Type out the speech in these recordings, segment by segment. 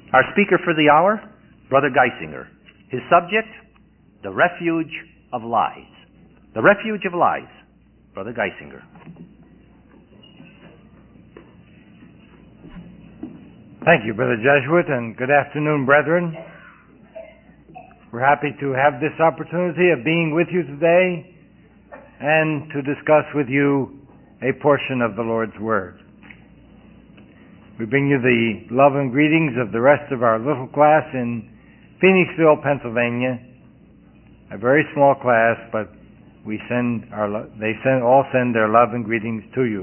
Our speaker for the hour, Brother Geisinger. His subject, the refuge of lies. The refuge of lies. Brother Geisinger. Thank you, Brother Jesuit, and good afternoon, brethren. We're happy to have this opportunity of being with you today and to discuss with you a portion of the Lord's Word. We bring you the love and greetings of the rest of our little class in Phoenixville, Pennsylvania. A very small class, but they all send their love and greetings to you.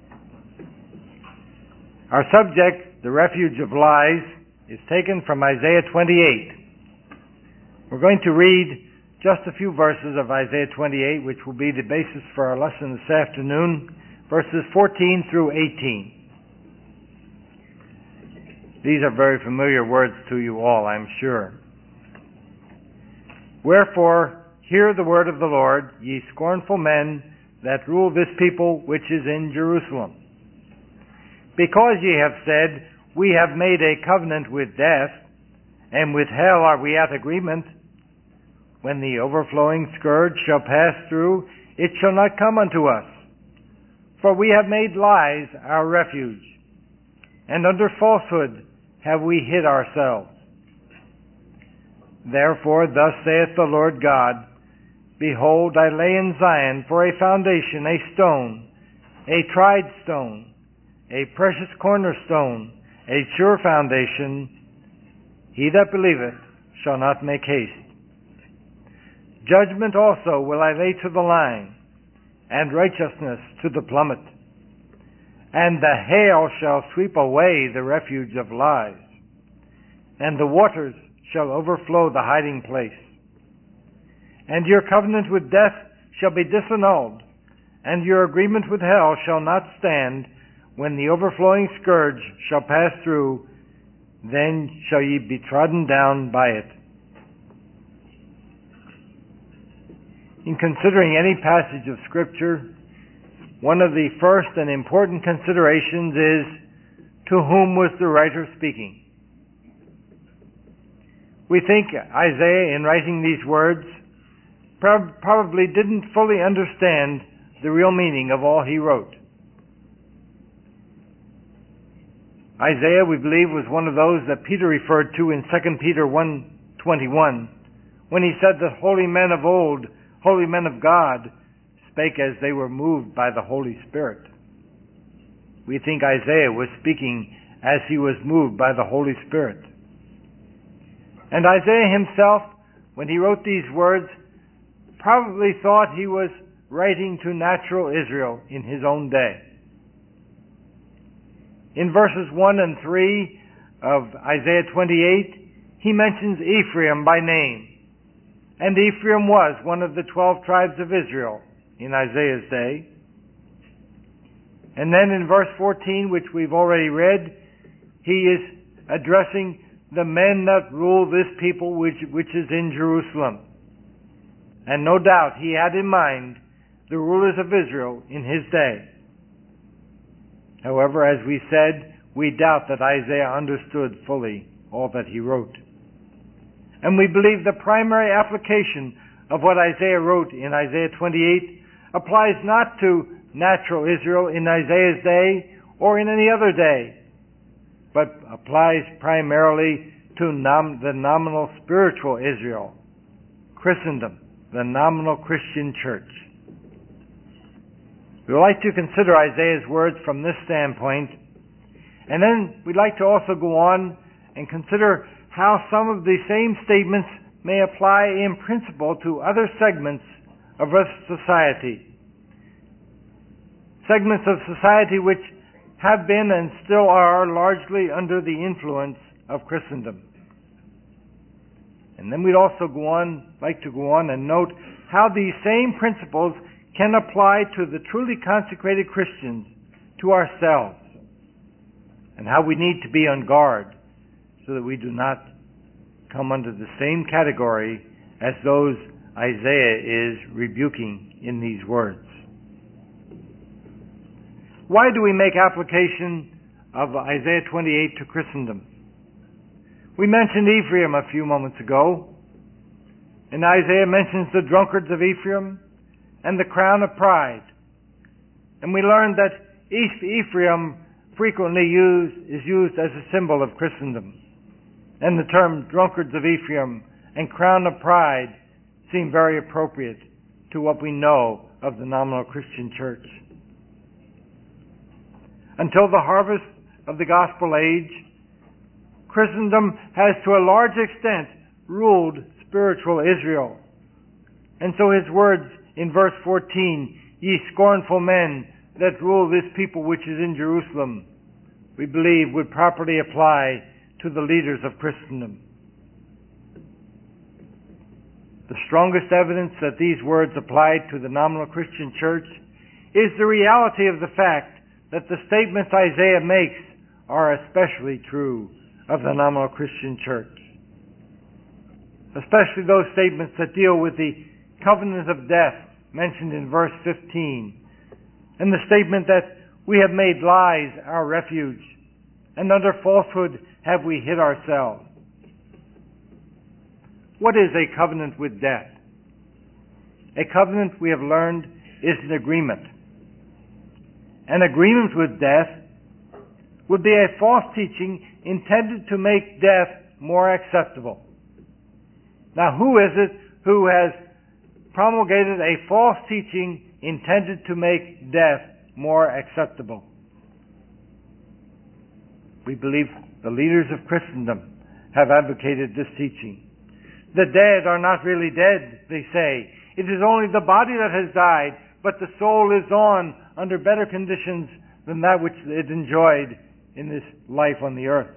Our subject, the refuge of lies, is taken from Isaiah 28. We're going to read just a few verses of Isaiah 28, which will be the basis for our lesson this afternoon, verses 14 through 18. These are very familiar words to you all, I'm sure. Wherefore, hear the word of the Lord, ye scornful men that rule this people which is in Jerusalem. Because ye have said, we have made a covenant with death, and with hell are we at agreement. When the overflowing scourge shall pass through, it shall not come unto us. For we have made lies our refuge, and under falsehood have we hid ourselves. Therefore thus saith the Lord God, Behold, I lay in Zion for a foundation, a stone, a tried stone, a precious cornerstone, a sure foundation. He that believeth shall not make haste. Judgment also will I lay to the line, and righteousness to the plummet. And the hail shall sweep away the refuge of lies, and the waters shall overflow the hiding place. And your covenant with death shall be disannulled, and your agreement with hell shall not stand. When the overflowing scourge shall pass through, then shall ye be trodden down by it. In considering any passage of Scripture, one of the first and important considerations is, to whom was the writer speaking? We think Isaiah, in writing these words, probably didn't fully understand the real meaning of all he wrote. Isaiah, we believe, was one of those that Peter referred to in 2 Peter 1:21, when he said that holy men of old, holy men of God, spake as they were moved by the Holy Spirit. We think Isaiah was speaking as he was moved by the Holy Spirit. And Isaiah himself, when he wrote these words, probably thought he was writing to natural Israel in his own day. In verses 1 and 3 of Isaiah 28, he mentions Ephraim by name. And Ephraim was one of the 12 tribes of Israel in Isaiah's day. And then in verse 14, which we've already read, he is addressing the men that rule this people which is in Jerusalem. And no doubt he had in mind the rulers of Israel in his day. However, as we said, we doubt that Isaiah understood fully all that he wrote. And we believe the primary application of what Isaiah wrote in Isaiah 28 applies not to natural Israel in Isaiah's day or in any other day, but applies primarily to the nominal spiritual Israel, Christendom, the nominal Christian church. We would like to consider Isaiah's words from this standpoint, and then we'd like to also go on and consider how some of the same statements may apply in principle to other segments of Earth's society. Segments of society which have been and still are largely under the influence of Christendom. And then we'd also like to go on and note how these same principles can apply to the truly consecrated Christians, to ourselves, and how we need to be on guard so that we do not come under the same category as those Isaiah is rebuking in these words. Why do we make application of Isaiah 28 to Christendom? We mentioned Ephraim a few moments ago, and Isaiah mentions the drunkards of Ephraim and the crown of pride. And we learned that Ephraim frequently is used as a symbol of Christendom. And the term drunkards of Ephraim and crown of pride seem very appropriate to what we know of the nominal Christian church. Until the harvest of the gospel age, Christendom has to a large extent ruled spiritual Israel. And so his words in verse 14, ye scornful men that rule this people which is in Jerusalem, we believe would properly apply to the leaders of Christendom. The strongest evidence that these words applied to the nominal Christian church is the reality of the fact that the statements Isaiah makes are especially true of the nominal Christian church. Especially those statements that deal with the covenant of death mentioned in verse 15, and the statement that we have made lies our refuge, and under falsehood have we hid ourselves. What is a covenant with death? A covenant, we have learned, is an agreement. An agreement with death would be a false teaching intended to make death more acceptable. Now, who is it who has promulgated a false teaching intended to make death more acceptable? We believe the leaders of Christendom have advocated this teaching. The dead are not really dead, they say. It is only the body that has died, but the soul lives on under better conditions than that which it enjoyed in this life on the earth.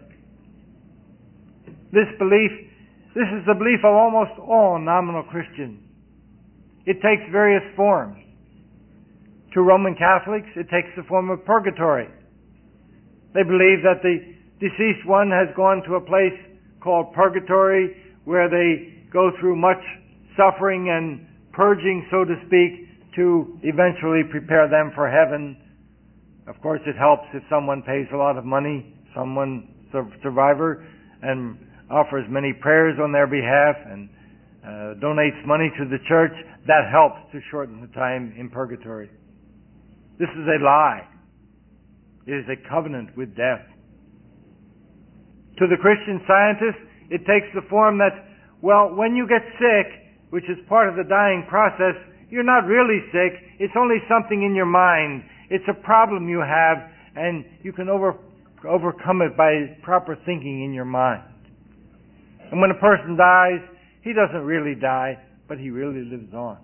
This is the belief of almost all nominal Christians. It takes various forms. To Roman Catholics, it takes the form of purgatory. They believe that the deceased one has gone to a place called purgatory, where they go through much suffering and purging, so to speak, to eventually prepare them for heaven. Of course, it helps if someone pays a lot of money, survivor, and offers many prayers on their behalf and donates money to the church. That helps to shorten the time in purgatory. This is a lie. It is a covenant with death. To the Christian scientist, it takes the form that, well, when you get sick, which is part of the dying process, you're not really sick. It's only something in your mind. It's a problem you have, and you can overcome it by proper thinking in your mind. And when a person dies, he doesn't really die, but he really lives on.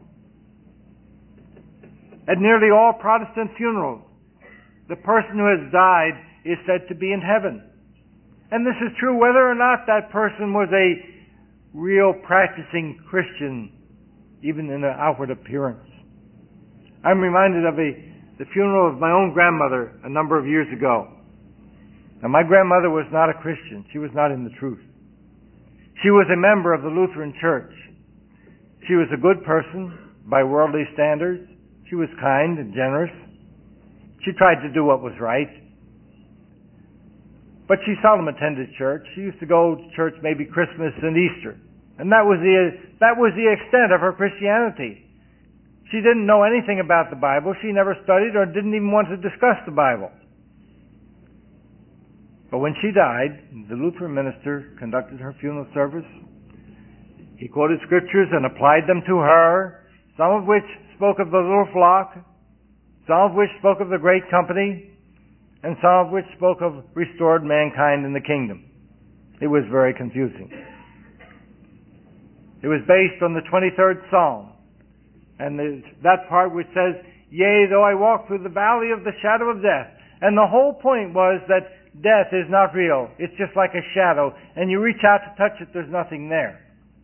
At nearly all Protestant funerals, the person who has died is said to be in heaven. And this is true whether or not that person was a real practicing Christian, even in an outward appearance. I'm reminded of the funeral of my own grandmother a number of years ago. Now, my grandmother was not a Christian. She was not in the truth. She was a member of the Lutheran Church. She was a good person by worldly standards. She was kind and generous. She tried to do what was right. But she seldom attended church. She used to go to church maybe Christmas and Easter. And that was the extent of her Christianity. She didn't know anything about the Bible. She never studied or didn't even want to discuss the Bible. But when she died, the Lutheran minister conducted her funeral service. He quoted scriptures and applied them to her, some of which spoke of the little flock, some of which spoke of the great company, and some of which spoke of restored mankind in the kingdom. It was very confusing. It was based on the 23rd Psalm, and that part which says, yea, though I walk through the valley of the shadow of death. And the whole point was that death is not real. It's just like a shadow, and you reach out to touch it, there's nothing there.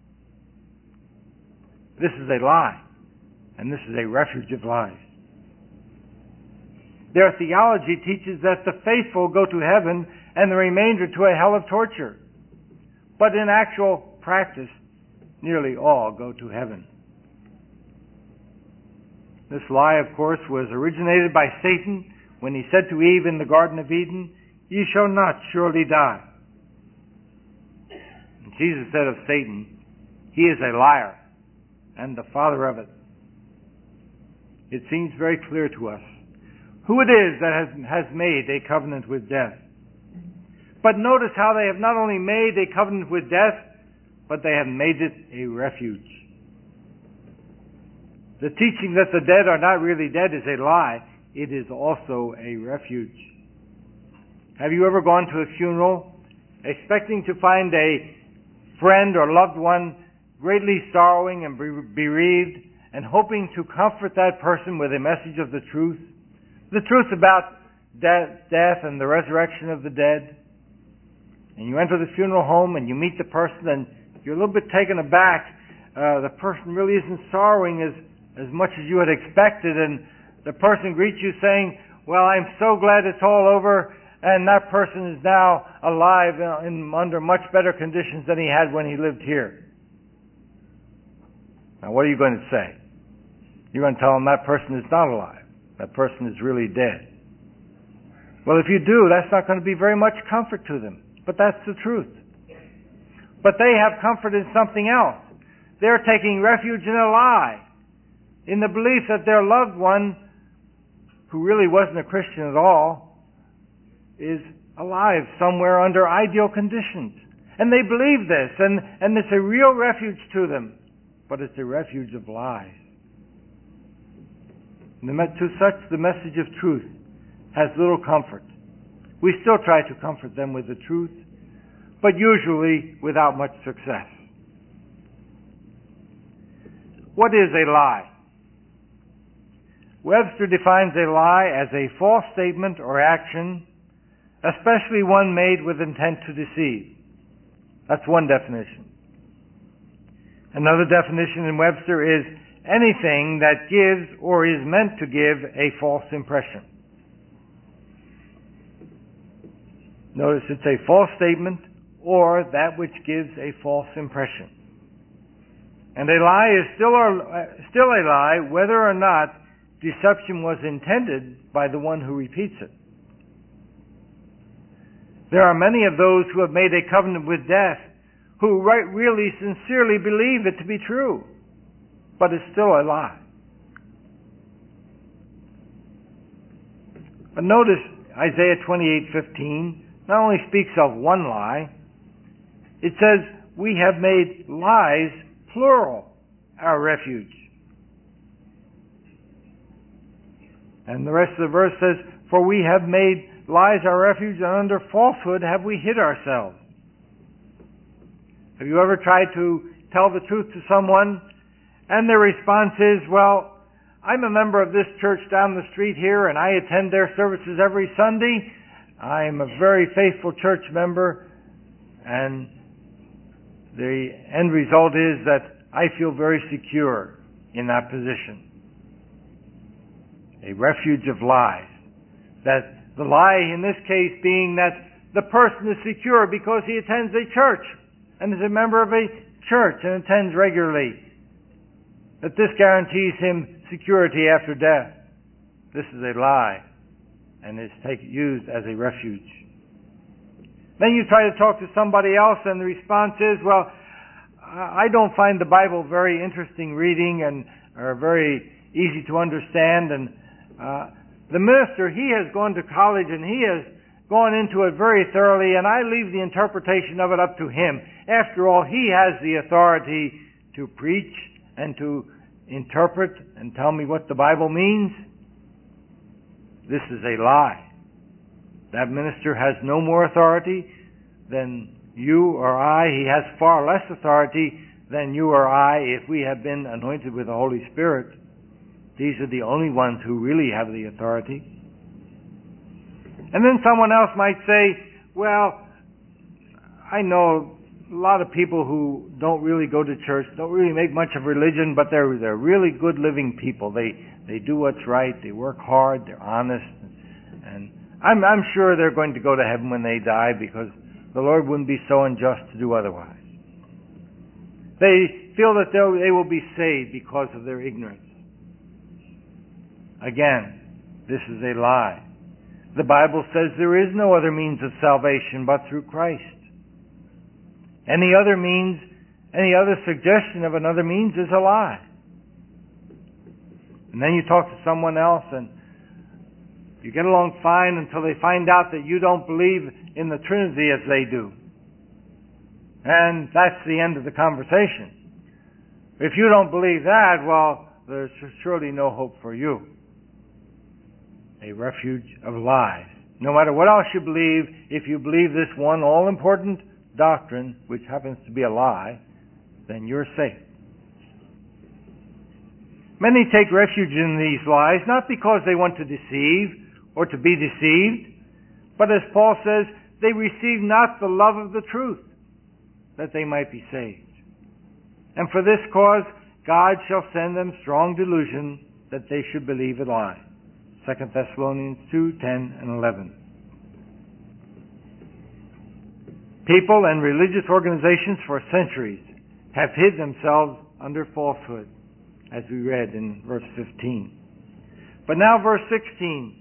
This is a lie, and this is a refuge of lies. Their theology teaches that the faithful go to heaven and the remainder to a hell of torture. But in actual practice, nearly all go to heaven. This lie, of course, was originated by Satan when he said to Eve in the Garden of Eden, ye shall not surely die. Jesus said of Satan, he is a liar and the father of it. It seems very clear to us who it is that has made a covenant with death. But notice how they have not only made a covenant with death, but they have made it a refuge. The teaching that the dead are not really dead is a lie. It is also a refuge. Have you ever gone to a funeral expecting to find a friend or loved one greatly sorrowing and bereaved, and hoping to comfort that person with a message of the truth about death and the resurrection of the dead? And you enter the funeral home and you meet the person and you're a little bit taken aback. The person really isn't sorrowing as much as you had expected, and the person greets you saying, well, I'm so glad it's all over, and that person is now alive under much better conditions than he had when he lived here. Now, what are you going to say? You're going to tell him that person is not alive. That person is really dead. Well, if you do, that's not going to be very much comfort to them. But that's the truth. But they have comfort in something else. They're taking refuge in a lie, in the belief that their loved one, who really wasn't a Christian at all, is alive somewhere under ideal conditions. And they believe this, and it's a real refuge to them. But it's a refuge of lies. To such, the message of truth has little comfort. We still try to comfort them with the truth, but usually without much success. What is a lie? Webster defines a lie as a false statement or action, especially one made with intent to deceive. That's one definition. Another definition in Webster is anything that gives or is meant to give a false impression. Notice it's a false statement or that which gives a false impression. And a lie is still a lie whether or not deception was intended by the one who repeats it. There are many of those who have made a covenant with death who really sincerely believe it to be true, but it's still a lie. But notice Isaiah 28:15 not only speaks of one lie, it says, we have made lies, plural, our refuge. And the rest of the verse says, for we have made lies our refuge, and under falsehood have we hid ourselves. Have you ever tried to tell the truth to someone, and their response is, well, I'm a member of this church down the street here, and I attend their services every Sunday. I'm a very faithful church member, and the end result is that I feel very secure in that position. A refuge of lies. That the lie in this case being that the person is secure because he attends a church and is a member of a church and attends regularly. That this guarantees him security after death. This is a lie and is used as a refuge. Then you try to talk to somebody else and the response is, well, I don't find the Bible very interesting reading or very easy to understand, and the minister, he has gone to college and he has gone into it very thoroughly, and I leave the interpretation of it up to him. After all, he has the authority to preach and to interpret and tell me what the Bible means. This is a lie. That minister has no more authority than you or I. He has far less authority than you or I if we have been anointed with the Holy Spirit. These are the only ones who really have the authority. And then someone else might say, well, I know a lot of people who don't really go to church, don't really make much of religion, but they're really good living people. They do what's right, they work hard, they're honest, and I'm sure they're going to go to heaven when they die because the Lord wouldn't be so unjust to do otherwise. They feel that they will be saved because of their ignorance. Again, this is a lie. The Bible says there is no other means of salvation but through Christ. Any other suggestion of another means is a lie. And then you talk to someone else and you get along fine until they find out that you don't believe in the Trinity as they do. And that's the end of the conversation. If you don't believe that, well, there's surely no hope for you. A refuge of lies. No matter what else you believe, if you believe this one all-important doctrine, which happens to be a lie, then you're safe. Many take refuge in these lies not because they want to deceive or to be deceived, but as Paul says, they receive not the love of the truth, that they might be saved. And for this cause God shall send them strong delusion, that they should believe a lie. 2 Thessalonians 2:10 and 11. People and religious organizations for centuries have hid themselves under falsehood, as we read in verse 15. But now verse 16,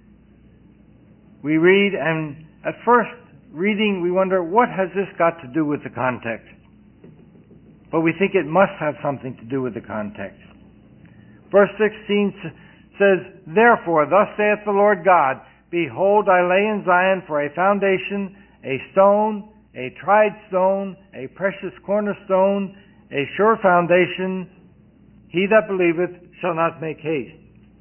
we read, and at first reading we wonder, what has this got to do with the context? But we think it must have something to do with the context. Verse 16 says, Therefore, thus saith the Lord God, Behold, I lay in Zion for a foundation, a stone, a tried stone, a precious cornerstone, a sure foundation. He that believeth shall not make haste.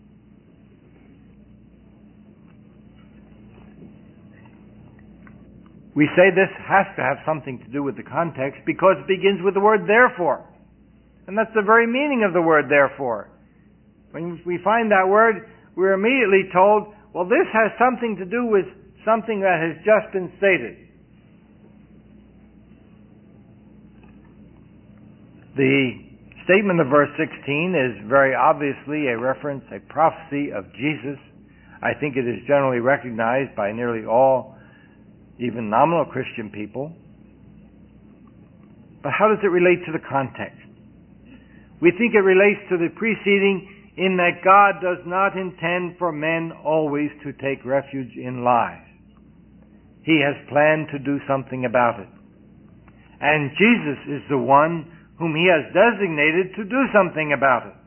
We say this has to have something to do with the context because it begins with the word therefore. And that's the very meaning of the word therefore. When we find that word, we're immediately told, well, this has something to do with something that has just been stated. The statement of verse 16 is very obviously a reference, a prophecy of Jesus. I think it is generally recognized by nearly all, even nominal Christian people. But how does it relate to the context? We think it relates to the preceding in that God does not intend for men always to take refuge in lies. He has planned to do something about it. And Jesus is the one whom He has designated to do something about it.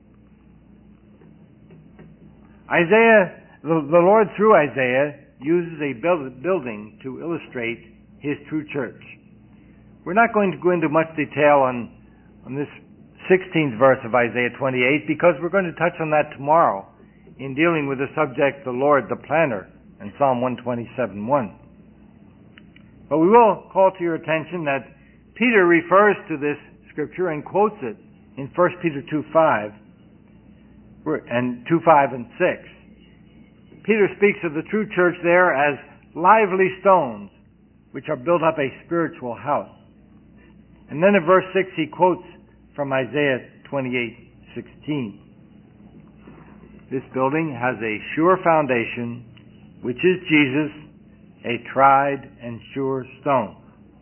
The Lord through Isaiah uses a building to illustrate His true church. We're not going to go into much detail on this 16th verse of Isaiah 28 because we're going to touch on that tomorrow in dealing with the subject, the Lord, the planner, in Psalm 127:1. But we will call to your attention that Peter refers to this scripture and quotes it in 1 Peter 2:5 and 2:5 and 6. Peter speaks of the true church there as lively stones which are built up a spiritual house. And then in verse 6 he quotes from Isaiah 28:16. This building has a sure foundation, which is Jesus, a tried and sure stone.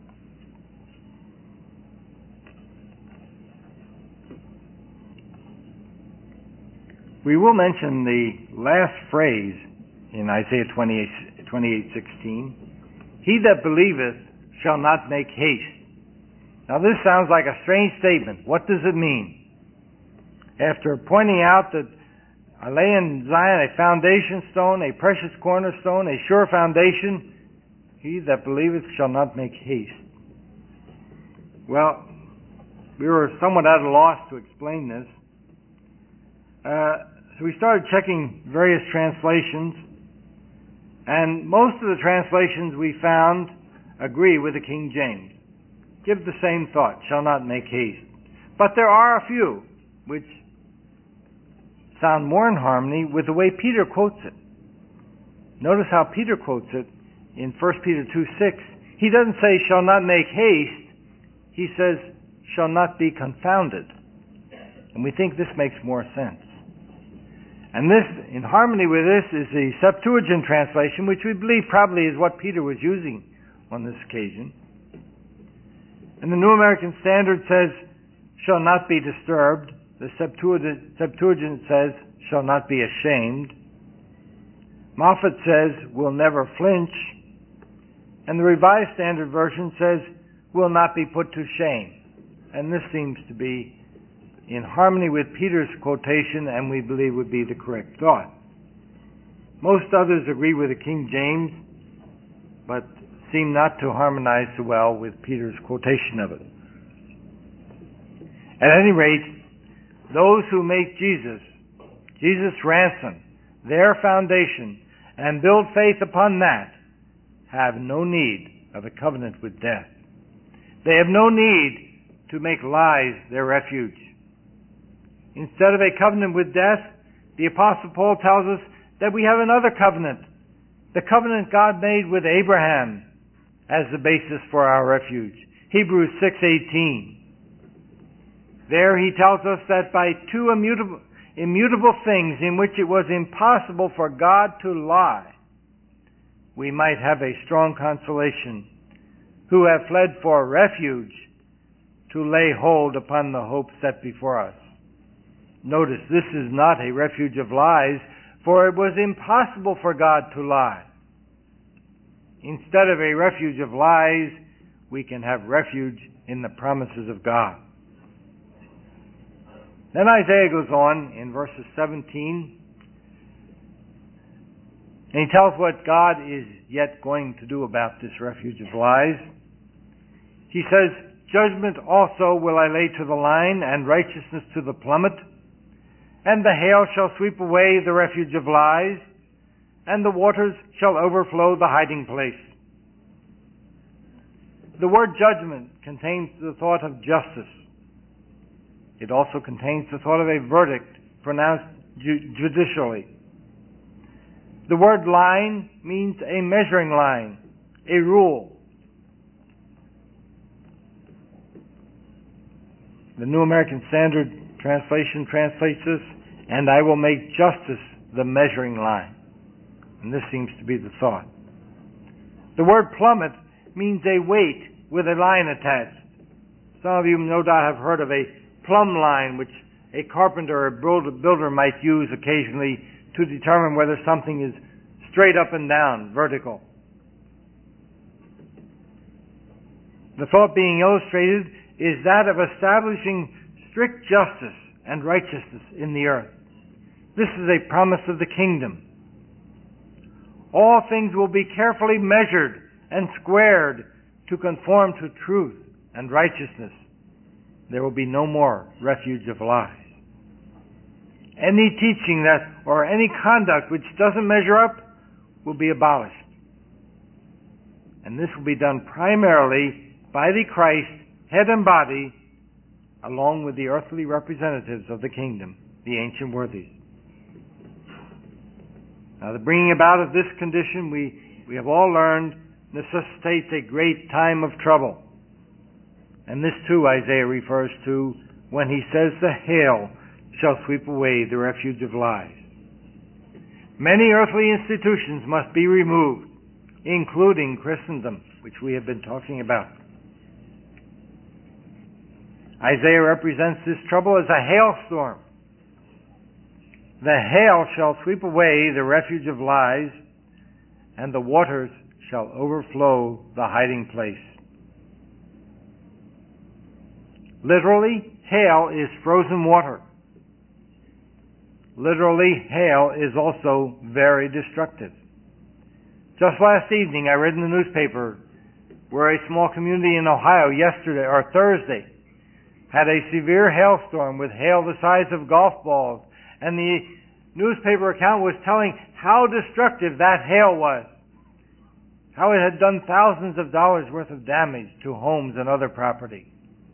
We will mention the last phrase in Isaiah 28:16. He that believeth shall not make haste. Now this sounds like a strange statement. What does it mean? After pointing out that I lay in Zion a foundation stone, a precious cornerstone, a sure foundation, he that believeth shall not make haste. Well, we were somewhat at a loss to explain this. So we started checking various translations, and most of the translations we found agree with the King James. Give the same thought, shall not make haste. But there are a few which sound more in harmony with the way Peter quotes it. Notice how Peter quotes it in 1 Peter 2:6. He doesn't say shall not make haste. He says shall not be confounded. And we think this makes more sense. And this, in harmony with this, is the Septuagint translation, which we believe probably is what Peter was using on this occasion. And the New American Standard says, shall not be disturbed. The Septuagint says, shall not be ashamed. Moffat says, will never flinch. And the Revised Standard Version says, will not be put to shame. And this seems to be in harmony with Peter's quotation, and we believe would be the correct thought. Most others agree with the King James, but seem not to harmonize so well with Peter's quotation of it. At any rate, those who make Jesus' ransom, their foundation, and build faith upon that, have no need of a covenant with death. They have no need to make lies their refuge. Instead of a covenant with death, the Apostle Paul tells us that we have another covenant, the covenant God made with Abraham as the basis for our refuge. Hebrews 6:18. There he tells us that by two immutable things in which it was impossible for God to lie, we might have a strong consolation, who have fled for refuge to lay hold upon the hope set before us. Notice, this is not a refuge of lies, for it was impossible for God to lie. Instead of a refuge of lies, we can have refuge in the promises of God. Then Isaiah goes on in verses 17, and he tells what God is yet going to do about this refuge of lies. He says, "Judgment also will I lay to the line, and righteousness to the plummet, and the hail shall sweep away the refuge of lies, and the waters shall overflow the hiding place." The word judgment contains the thought of justice. It also contains the thought of a verdict pronounced judicially. The word line means a measuring line, a rule. The New American Standard Translation translates this, "And I will make justice the measuring line." And this seems to be the thought. The word plummet means a weight with a line attached. Some of you no doubt have heard of a plumb line, which a carpenter or builder might use occasionally to determine whether something is straight up and down, vertical. The thought being illustrated is that of establishing strict justice and righteousness in the earth. This is a promise of the kingdom. All things will be carefully measured and squared to conform to truth and righteousness. There will be no more refuge of lies. Any teaching or any conduct which doesn't measure up will be abolished. And this will be done primarily by the Christ, head and body, along with the earthly representatives of the kingdom, the ancient worthies. Now, the bringing about of this condition, we have all learned, necessitates a great time of trouble. And this too Isaiah refers to when he says the hail shall sweep away the refuge of lies. Many earthly institutions must be removed, including Christendom, which we have been talking about. Isaiah represents this trouble as a hailstorm. The hail shall sweep away the refuge of lies, and the waters shall overflow the hiding place. Literally, hail is frozen water. Literally, hail is also very destructive. Just last evening, I read in the newspaper where a small community in Ohio Thursday had a severe hailstorm with hail the size of golf balls, and the newspaper account was telling how destructive that hail was, how it had done thousands of dollars worth of damage to homes and other property.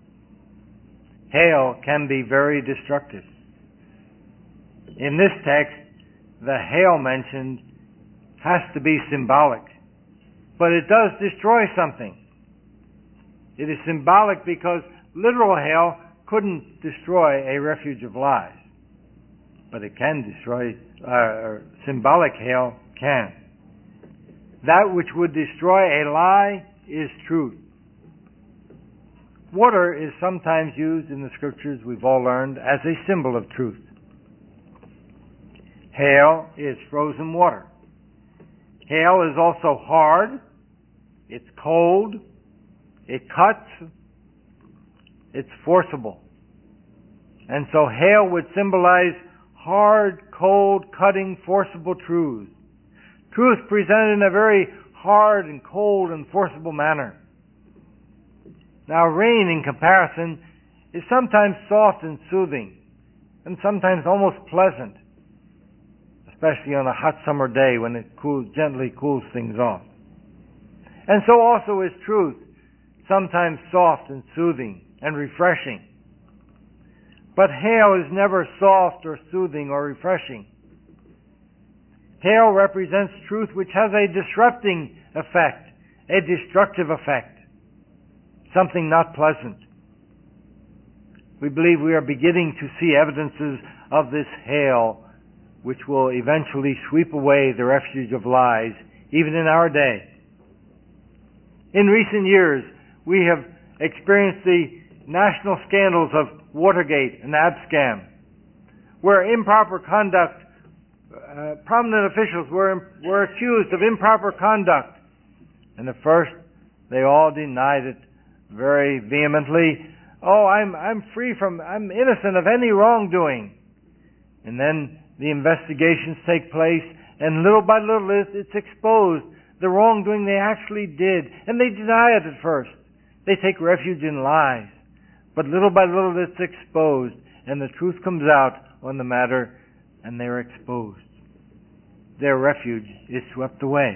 Hail can be very destructive. In this text, the hail mentioned has to be symbolic, but it does destroy something. It is symbolic because literal hail couldn't destroy a refuge of lies, but it can destroy, symbolic hail can. That which would destroy a lie is truth. Water is sometimes used in the scriptures, we've all learned, as a symbol of truth. Hail is frozen water. Hail is also hard, it's cold, it cuts, it's forcible. And so hail would symbolize hard, cold, cutting, forcible truths. Truth presented in a very hard and cold and forcible manner. Now rain, in comparison, is sometimes soft and soothing, and sometimes almost pleasant, especially on a hot summer day when it gently cools things off. And so also is truth, sometimes soft and soothing and refreshing. But hail is never soft or soothing or refreshing. Hail represents truth which has a disrupting effect, a destructive effect, something not pleasant. We believe we are beginning to see evidences of this hail which will eventually sweep away the refuge of lies, even in our day. In recent years, we have experienced the national scandals of Watergate and Abscam, where improper conduct, prominent officials were accused of improper conduct. And at first, they all denied it very vehemently. Oh, I'm innocent of any wrongdoing. And then the investigations take place, and little by little it's exposed the wrongdoing they actually did. And they deny it at first. They take refuge in lies. But little by little it's exposed, and the truth comes out on the matter, and they're exposed. Their refuge is swept away.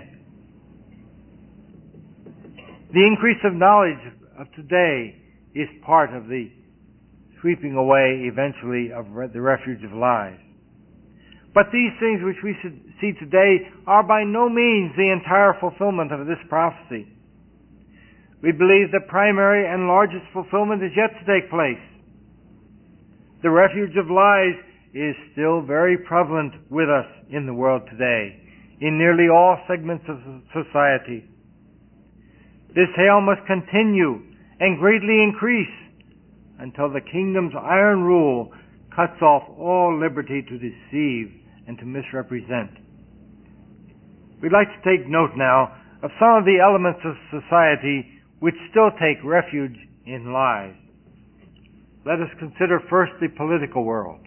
The increase of knowledge of today is part of the sweeping away eventually of the refuge of lies. But these things which we see today are by no means the entire fulfillment of this prophecy. We believe the primary and largest fulfillment is yet to take place. The refuge of lies is still very prevalent with us in the world today, in nearly all segments of society. This hail must continue and greatly increase until the kingdom's iron rule cuts off all liberty to deceive and to misrepresent. We'd like to take note now of some of the elements of society which still take refuge in lies. Let us consider first the political world.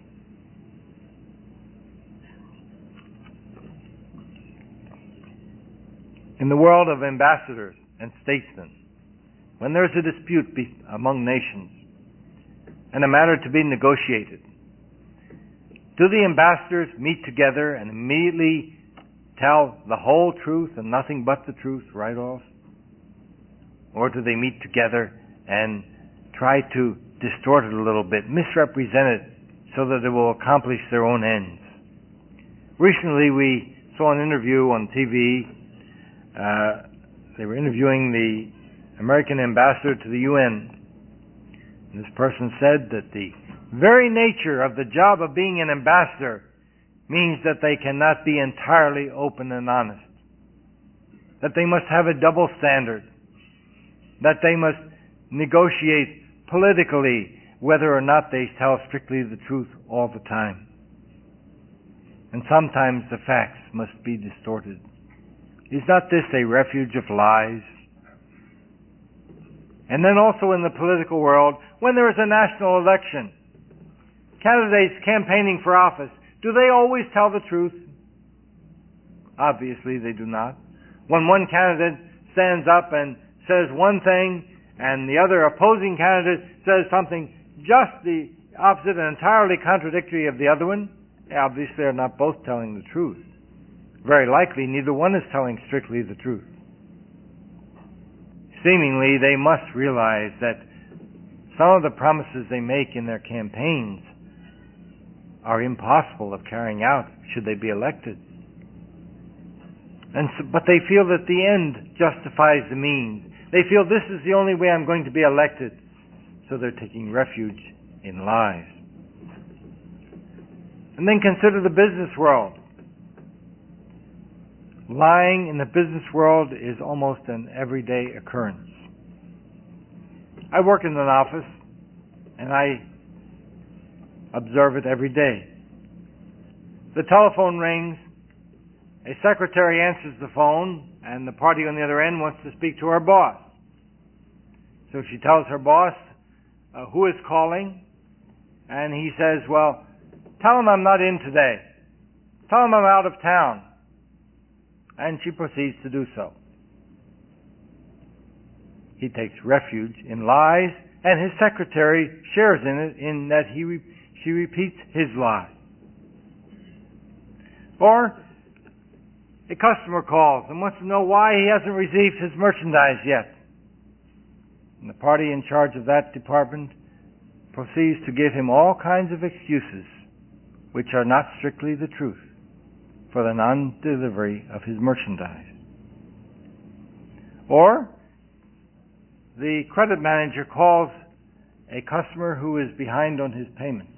In the world of ambassadors and statesmen, when there is a dispute among nations and a matter to be negotiated, do the ambassadors meet together and immediately tell the whole truth and nothing but the truth right off? Or do they meet together and try to distort it a little bit, misrepresent it so that it will accomplish their own ends? Recently we saw an interview on TV. They were interviewing the American ambassador to the UN. And this person said that the very nature of the job of being an ambassador means that they cannot be entirely open and honest, that they must have a double standard, that they must negotiate politically whether or not they tell strictly the truth all the time. And sometimes the facts must be distorted. Is not this a refuge of lies? And then also in the political world, when there is a national election, candidates campaigning for office, do they always tell the truth? Obviously they do not. When one candidate stands up and says one thing and the other opposing candidate says something just the opposite and entirely contradictory of the other one, obviously they're not both telling the truth. Very likely neither one is telling strictly the truth. Seemingly they must realize that some of the promises they make in their campaigns are impossible of carrying out should they be elected. But they feel that the end justifies the means. They feel this is the only way I'm going to be elected. So they're taking refuge in lies. And then consider the business world. Lying in the business world is almost an everyday occurrence. I work in an office and I observe it every day. The telephone rings, a secretary answers the phone, and the party on the other end wants to speak to our boss. So she tells her boss who is calling, and he says, well, tell him I'm not in today. Tell him I'm out of town. And she proceeds to do so. He takes refuge in lies, and his secretary shares in it in that she repeats his lie. Or a customer calls and wants to know why he hasn't received his merchandise yet. And the party in charge of that department proceeds to give him all kinds of excuses which are not strictly the truth for the non-delivery of his merchandise. Or the credit manager calls a customer who is behind on his payments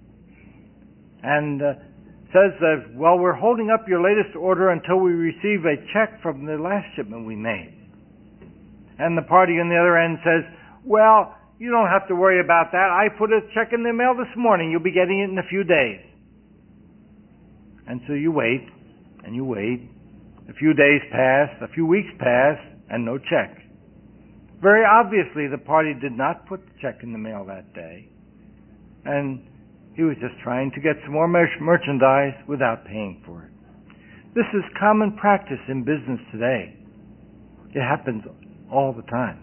and says that, well, we're holding up your latest order until we receive a check from the last shipment we made. And the party on the other end says, well, you don't have to worry about that. I put a check in the mail this morning. You'll be getting it in a few days. And so you wait, and you wait. A few days pass, a few weeks pass, and no check. Very obviously, the party did not put the check in the mail that day. And he was just trying to get some more merchandise without paying for it. This is common practice in business today. It happens all the time.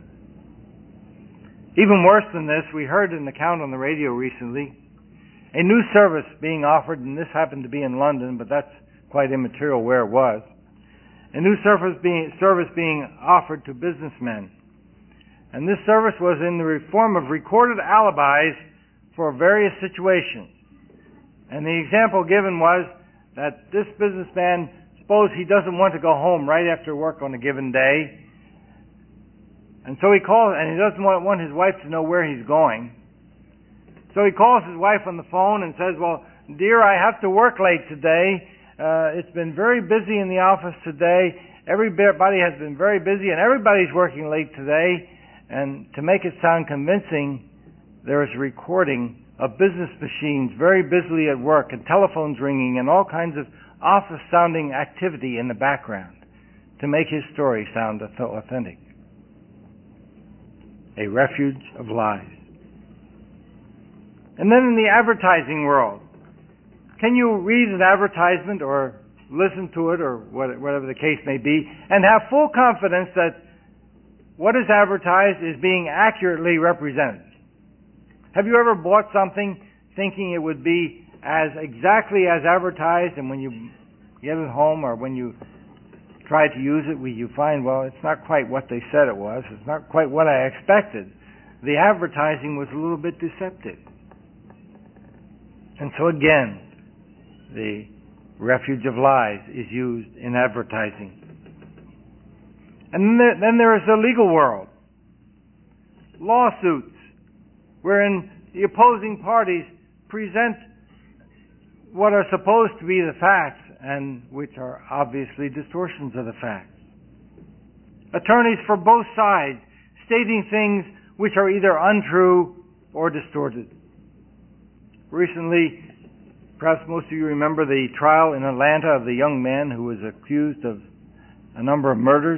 Even worse than this, we heard an account on the radio recently, a new service being offered, and this happened to be in London, but that's quite immaterial where it was. A new service being offered to businessmen. And this service was in the form of recorded alibis for various situations. And the example given was that this businessman, suppose he doesn't want to go home right after work on a given day, and so he calls, and he doesn't want his wife to know where he's going. So he calls his wife on the phone and says, well, dear, I have to work late today. It's been very busy in the office today. Everybody has been very busy, and everybody's working late today. And to make it sound convincing, there is a recording of business machines very busily at work and telephones ringing and all kinds of office-sounding activity in the background to make his story sound authentic. A refuge of lies. And then in the advertising world, can you read an advertisement or listen to it or whatever the case may be and have full confidence that what is advertised is being accurately represented? Have you ever bought something thinking it would be as exactly as advertised, and when you get it home or when you try to use it, you find, well, it's not quite what they said it was. It's not quite what I expected. The advertising was a little bit deceptive. And so again, the refuge of lies is used in advertising. And then there is the legal world. Lawsuits, wherein the opposing parties present what are supposed to be the facts and which are obviously distortions of the facts. Attorneys for both sides stating things which are either untrue or distorted. Recently, perhaps most of you remember the trial in Atlanta of the young man who was accused of a number of murders.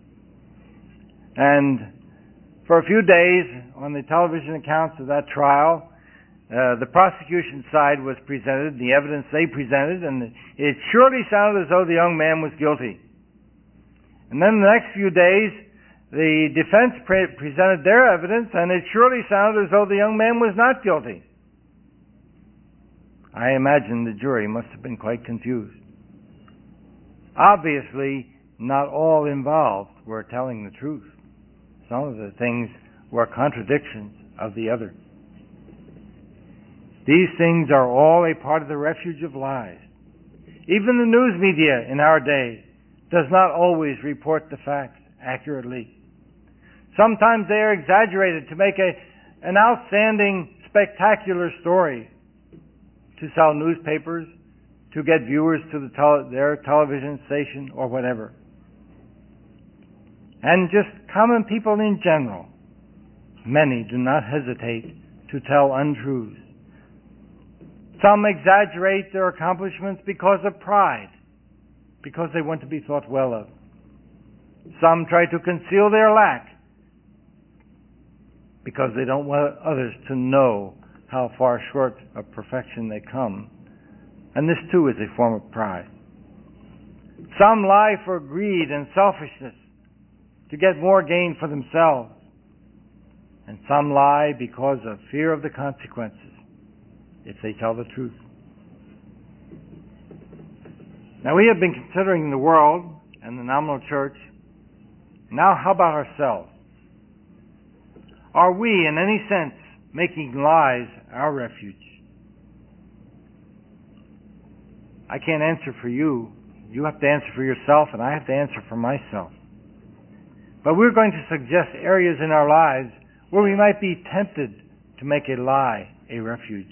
And for a few days on the television accounts of that trial, the prosecution side was presented, the evidence they presented, and it surely sounded as though the young man was guilty. And then the next few days, the defense presented their evidence, and it surely sounded as though the young man was not guilty. I imagine the jury must have been quite confused. Obviously, not all involved were telling the truth. Some of the things were contradictions of the other. These things are all a part of the refuge of lies. Even the news media in our day does not always report the facts accurately. Sometimes they are exaggerated to make an outstanding, spectacular story to sell newspapers, to get viewers to their television station or whatever. And just common people in general, many do not hesitate to tell untruths. Some exaggerate their accomplishments because of pride, because they want to be thought well of. Some try to conceal their lack because they don't want others to know how far short of perfection they come. And this too is a form of pride. Some lie for greed and selfishness, to get more gain for themselves. And some lie because of fear of the consequences if they tell the truth. Now, we have been considering the world and the nominal church. Now, how about ourselves? Are we, in any sense, making lies our refuge? I can't answer for you. You have to answer for yourself, and I have to answer for myself. But we're going to suggest areas in our lives where we might be tempted to make a lie a refuge.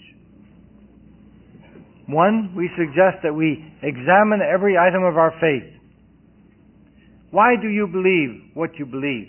One, we suggest that we examine every item of our faith. Why do you believe what you believe?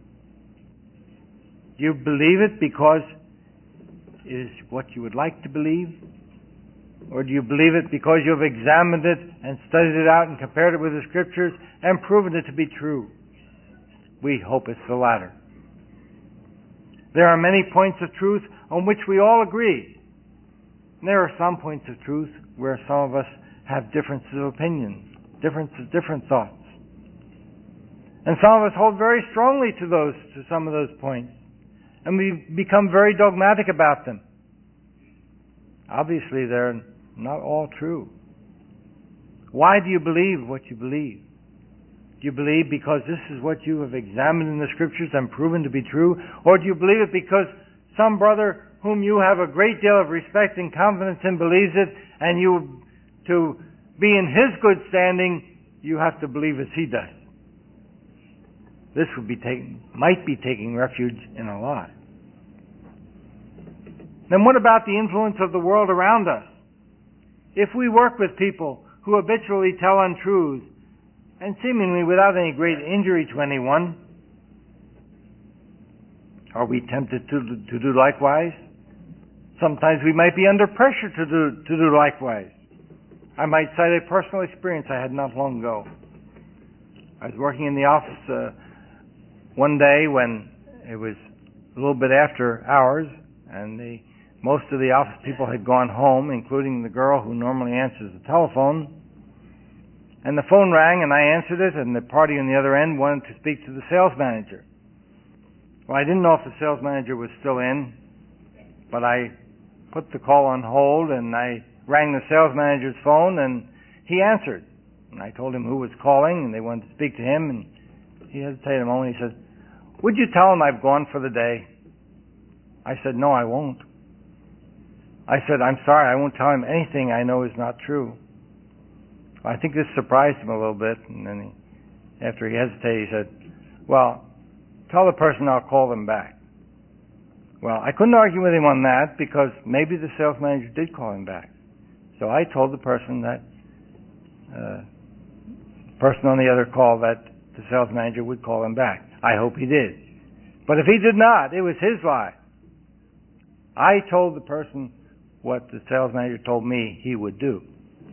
Do you believe it because it is what you would like to believe? Or do you believe it because you have examined it and studied it out and compared it with the Scriptures and proven it to be true? We hope it's the latter. There are many points of truth on which we all agree. And there are some points of truth where some of us have differences of opinion, different thoughts. And some of us hold very strongly to some of those points. And we become very dogmatic about them. Obviously, they're not all true. Why do you believe what you believe? Do you believe because this is what you have examined in the Scriptures and proven to be true? Or do you believe it because some brother whom you have a great deal of respect and confidence in believes it, and you, to be in his good standing, you have to believe as he does? This might be taking refuge in a lie. Then what about the influence of the world around us? If we work with people who habitually tell untruths, and seemingly without any great injury to anyone, are we tempted to do likewise? Sometimes we might be under pressure to do likewise. I might cite a personal experience I had not long ago. I was working in the office one day when it was a little bit after hours, and most of the office people had gone home, including the girl who normally answers the telephone. And the phone rang, and I answered it, and the party on the other end wanted to speak to the sales manager. Well, I didn't know if the sales manager was still in, but I put the call on hold, and I rang the sales manager's phone, and he answered. And I told him who was calling, and they wanted to speak to him, and he hesitated a moment. He said, "Would you tell him I've gone for the day?" I said, "No, I won't." I said, "I'm sorry, I won't tell him anything I know is not true." I think this surprised him a little bit, and then after he hesitated, he said, "Well, tell the person I'll call them back." Well, I couldn't argue with him on that because maybe the sales manager did call him back. So I told the person on the other call that the sales manager would call him back. I hope he did. But if he did not, it was his lie. I told the person what the sales manager told me he would do.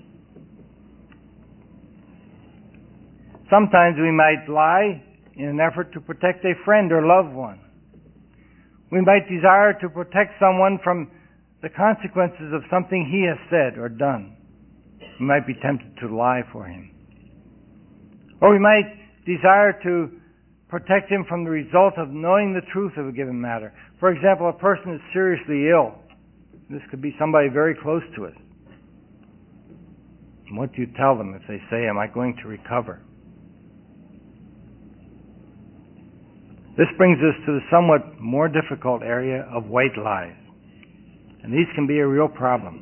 Sometimes we might lie in an effort to protect a friend or loved one. We might desire to protect someone from the consequences of something he has said or done. We might be tempted to lie for him. Or we might desire to protect him from the result of knowing the truth of a given matter. For example, a person is seriously ill. This could be somebody very close to us. And what do you tell them if they say, "Am I going to recover?" This brings us to the somewhat more difficult area of white lies. And these can be a real problem.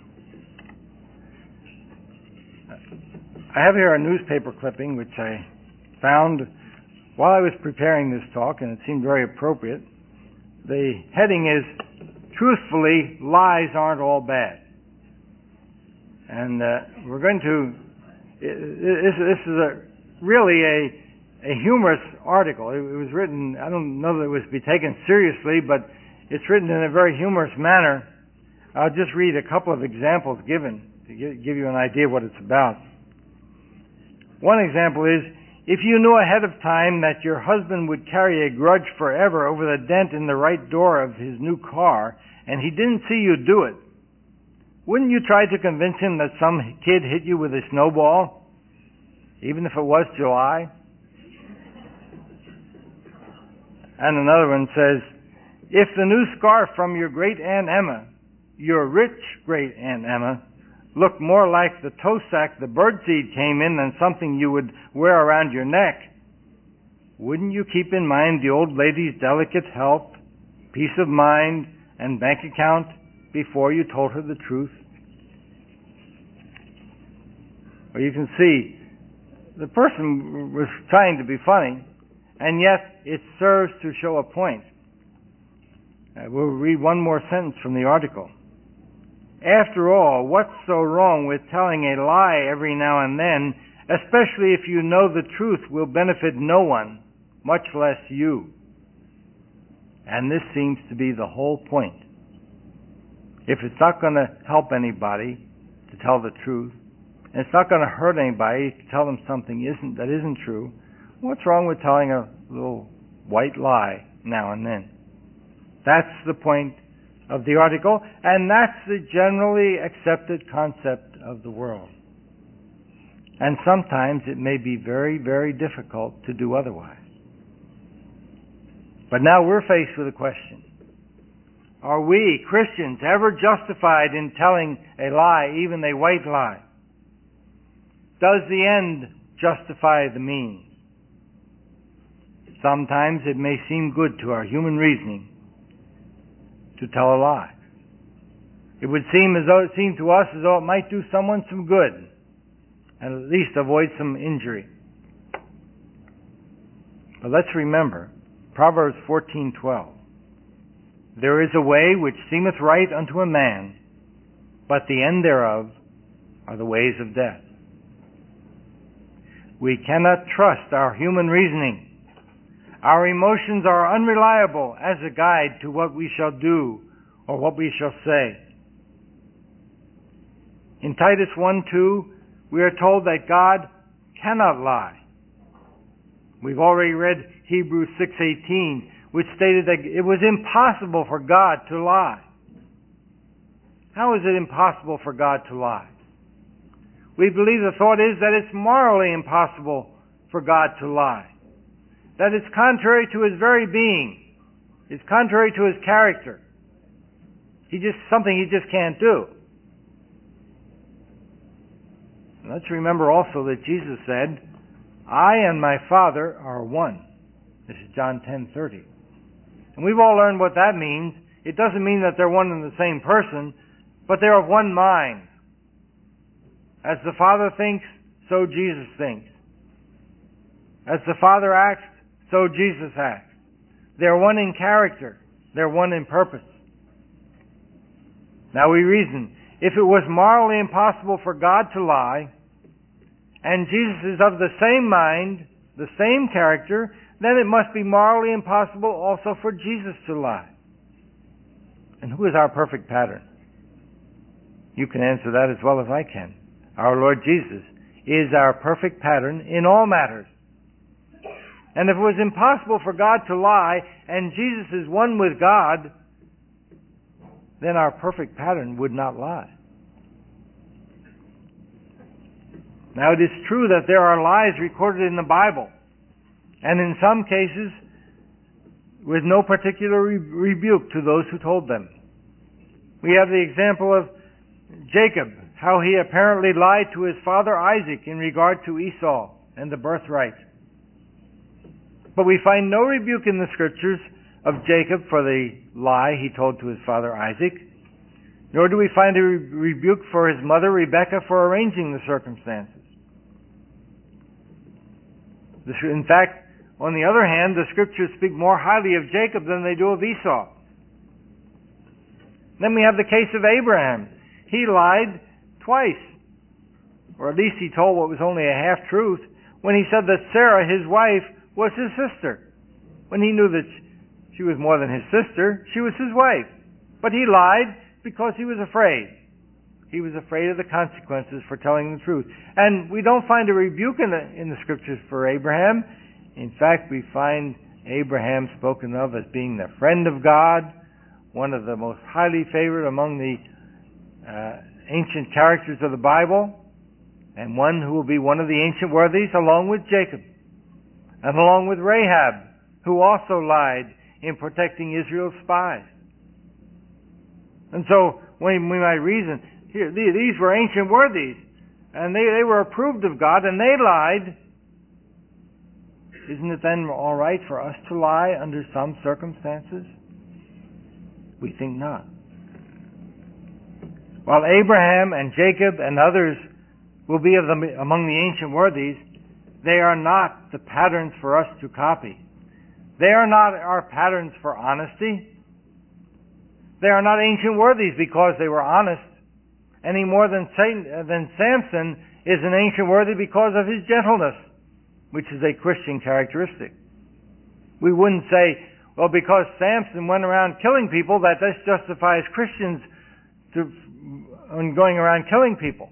I have here a newspaper clipping which I found while I was preparing this talk, and it seemed very appropriate. The heading is, "Truthfully, Lies Aren't All Bad." And we're going to, this is really a humorous article. It was written, I don't know that it was to be taken seriously, but it's written in a very humorous manner. I'll just read a couple of examples given to give you an idea of what it's about. One example is, If you knew ahead of time that your husband would carry a grudge forever over the dent in the right door of his new car, and he didn't see you do it, wouldn't you try to convince him that some kid hit you with a snowball, even if it was July? And another one says, if the new scarf from your great Aunt Emma, your rich great Aunt Emma, looked more like the toe sack the birdseed came in than something you would wear around your neck, wouldn't you keep in mind the old lady's delicate health, peace of mind, and bank account before you told her the truth? Well, you can see the person was trying to be funny, and yet it serves to show a point. We'll read one more sentence from the article. After all, what's so wrong with telling a lie every now and then, especially if you know the truth will benefit no one, much less you? And this seems to be the whole point. If it's not going to help anybody to tell the truth, and it's not going to hurt anybody to tell them something that isn't true, what's wrong with telling a little white lie now and then? That's the point of the article, and that's the generally accepted concept of the world. And sometimes it may be very, very difficult to do otherwise. But now we're faced with a question. Are we, Christians, ever justified in telling a lie, even a white lie? Does the end justify the means? Sometimes it may seem good to our human reasoning to tell a lie. It would seem to us as though it might do someone some good, and at least avoid some injury. But let's remember Proverbs 14:12. There is a way which seemeth right unto a man, but the end thereof are the ways of death. We cannot trust our human reasoning. Our emotions are unreliable as a guide to what we shall do or what we shall say. In Titus 1:2, we are told that God cannot lie. We've already read Hebrews 6:18, which stated that it was impossible for God to lie. How is it impossible for God to lie? We believe the thought is that it's morally impossible for God to lie. That it's contrary to His very being. It's contrary to His character. Something He just can't do. And let's remember also that Jesus said, I and my Father are one. This is John 10:30. And we've all learned what that means. It doesn't mean that they're one and the same person, but they're of one mind. As the Father thinks, so Jesus thinks. As the Father acts, so Jesus acts. They're one in character. They're one in purpose. Now we reason, if it was morally impossible for God to lie, and Jesus is of the same mind, the same character, then it must be morally impossible also for Jesus to lie. And who is our perfect pattern? You can answer that as well as I can. Our Lord Jesus is our perfect pattern in all matters. And if it was impossible for God to lie, and Jesus is one with God, then our perfect pattern would not lie. Now it is true that there are lies recorded in the Bible, and in some cases with no particular rebuke to those who told them. We have the example of Jacob, how he apparently lied to his father Isaac in regard to Esau and the birthright. But we find no rebuke in the Scriptures of Jacob for the lie he told to his father Isaac, nor do we find a rebuke for his mother Rebekah for arranging the circumstances. In fact, on the other hand, the Scriptures speak more highly of Jacob than they do of Esau. Then we have the case of Abraham. He lied twice, or at least he told what was only a half-truth, when he said that Sarah, his wife, was his sister. When he knew that she was more than his sister, she was his wife. But he lied because he was afraid. He was afraid of the consequences for telling the truth. And we don't find a rebuke in the Scriptures for Abraham. In fact, we find Abraham spoken of as being the friend of God, one of the most highly favored among the ancient characters of the Bible, and one who will be one of the ancient worthies along with Jacob, and along with Rahab, who also lied in protecting Israel's spies. And so, we might reason, here, these were ancient worthies, and they were approved of God, and they lied. Isn't it then all right for us to lie under some circumstances? We think not. While Abraham and Jacob and others will be among the ancient worthies, they are not the patterns for us to copy. They are not our patterns for honesty. They are not ancient worthies because they were honest, any more than Samson is an ancient worthy because of his gentleness, which is a Christian characteristic. We wouldn't say, well, because Samson went around killing people, that this justifies Christians going around killing people.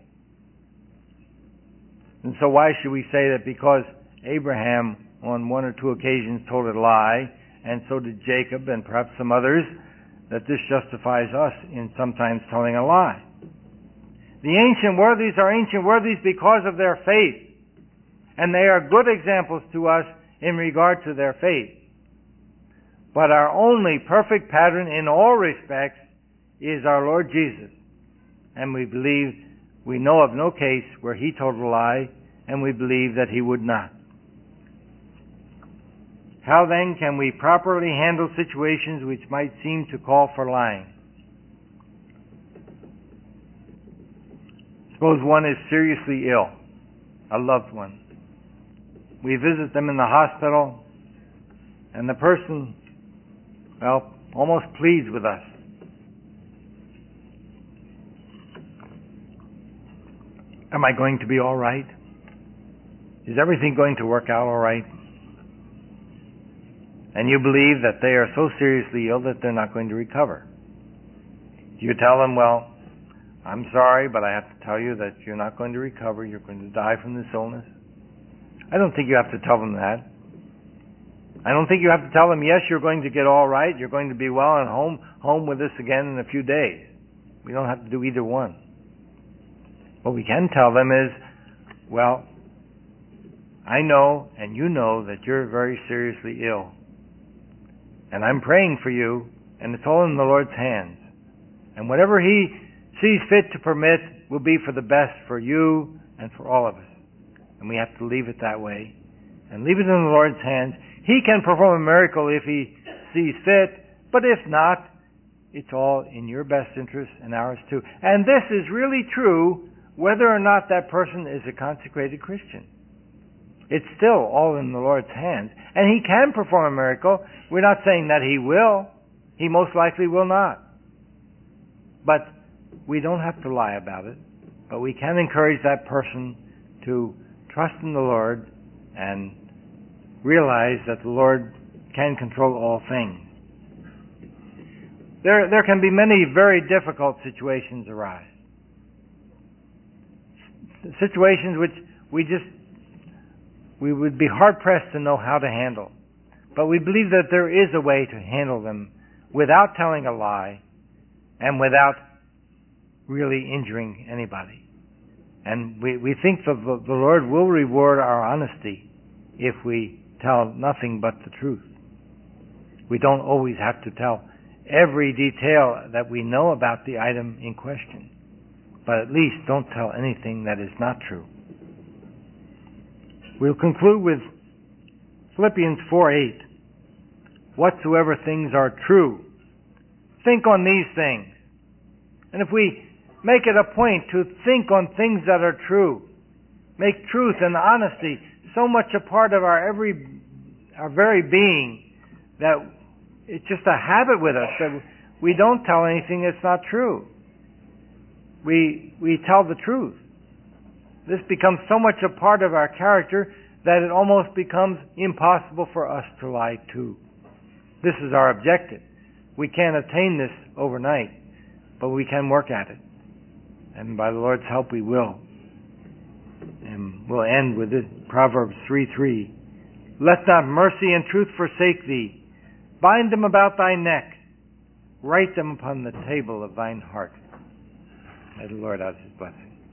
And so why should we say that because Abraham on one or two occasions told a lie, and so did Jacob and perhaps some others, that this justifies us in sometimes telling a lie? The ancient worthies are ancient worthies because of their faith, and they are good examples to us in regard to their faith. But our only perfect pattern in all respects is our Lord Jesus. And we know of no case where He told a lie, and we believe that He would not. How then can we properly handle situations which might seem to call for lying? Suppose one is seriously ill, a loved one. We visit them in the hospital, and the person, almost pleads with us. Am I going to be all right? Is everything going to work out all right? And you believe that they are so seriously ill that they're not going to recover. Do you tell them, well, I'm sorry, but I have to tell you that you're not going to recover. You're going to die from this illness? I don't think you have to tell them that. I don't think you have to tell them, yes, you're going to get all right, you're going to be well and home with us again in a few days. We don't have to do either one. What we can tell them is, well, I know and you know that you're very seriously ill. And I'm praying for you, and it's all in the Lord's hands. And whatever He sees fit to permit will be for the best for you and for all of us. And we have to leave it that way. And leave it in the Lord's hands. He can perform a miracle if He sees fit, but if not, it's all in your best interest and ours too. And this is really true whether or not that person is a consecrated Christian. It's still all in the Lord's hands. And He can perform a miracle. We're not saying that He will. He most likely will not. But we don't have to lie about it. But we can encourage that person to trust in the Lord and realize that the Lord can control all things. There can be many very difficult situations arise. Situations which we would be hard-pressed to know how to handle. But we believe that there is a way to handle them without telling a lie and without really injuring anybody. And we think that the Lord will reward our honesty if we tell nothing but the truth. We don't always have to tell every detail that we know about the item in question. But at least don't tell anything that is not true. We'll conclude with Philippians 4:8. Whatsoever things are true, think on these things. And if we make it a point to think on things that are true, make truth and honesty so much a part of our very being that it's just a habit with us that we don't tell anything that's not true. We tell the truth. This becomes so much a part of our character that it almost becomes impossible for us to lie too. This is our objective. We can't attain this overnight, but we can work at it. And by the Lord's help we will. And we'll end with this, Proverbs 3:3. Let not mercy and truth forsake thee. Bind them about thy neck. Write them upon the table of thine heart. May the Lord add his blessing.